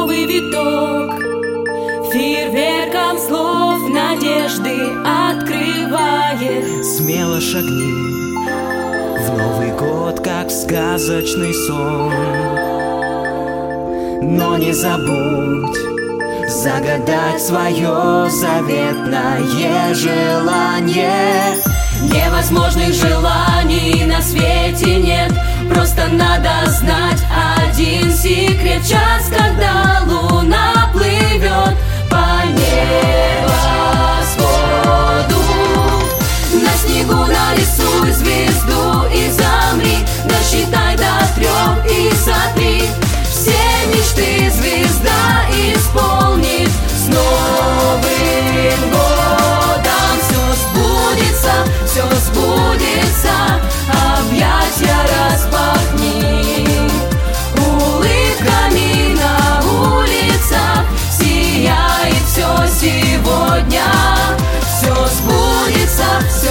новый виток, фейерверком слов надежды открывает. Смело шагни в Новый год, как в сказочный сон. Но не забудь загадать свое заветное желание. Невозможных желаний на свете нет, просто надо знать один секрет. Час, когда луна плывет по небосводу, на снегу нарисуй звезду и замри, досчитай до 3 и сотри. Все мечты звезда исполнит. С Новым годом все сбудется, все сбудется. Объятья распахни, улыбками на улицах сияет все сегодня. Все сбудется,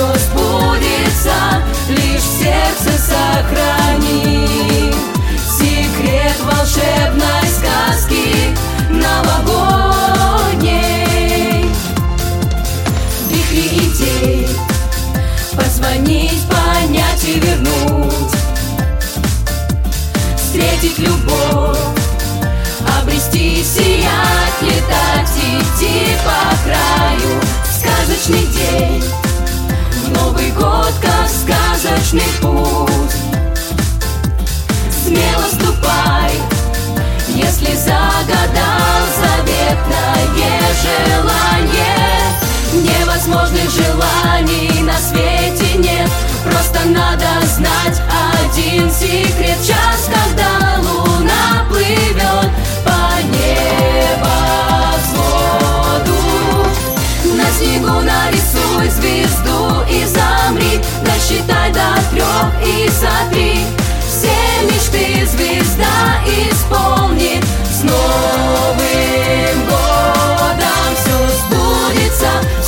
лишь в сердце сохрани секрет волшебной сказки новогодней. Вихри идей, позвонить, понять и вернуть, встретить любовь, обрести, сиять, летать, идти по краю. Сказочный день, в Новый год, как сказочный путь. Смело ступай, если загадал заветное желание. Невозможных желаний на свете нет, просто надо знать один секрет. Час, когда луна плывет по небосводу, на снегу нарисуй звезду и замри, досчитай до 3 и сотри. Все мечты звезда исполнит. С Новым годом все сбудется,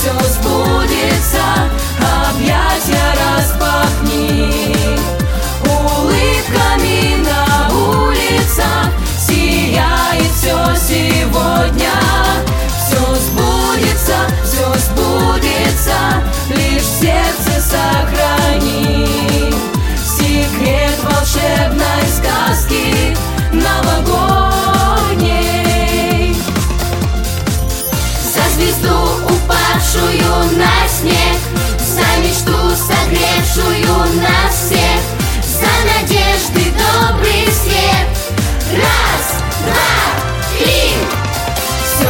объятья распахни, улыбками на улицах сияет все сегодня. Все сбудется, лишь в сердце сохрани секрет волшебной сказки новогодней. За звезду, упавшую на снег, за мечту, согревшую нас всех, за надежды добрый свет. 1, 2, 3. Все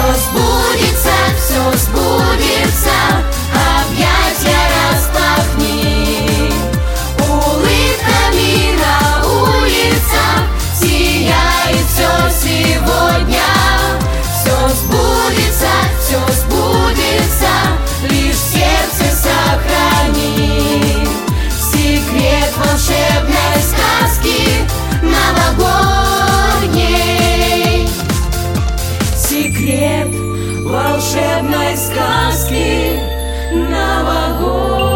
сбудется, объятья распахни, улыбками на улицах сияет все сегодня. Все сбудется, лишь в сердце сохрани секрет волшебной сказки новогодней. Секрет волшебной сказки новогодней.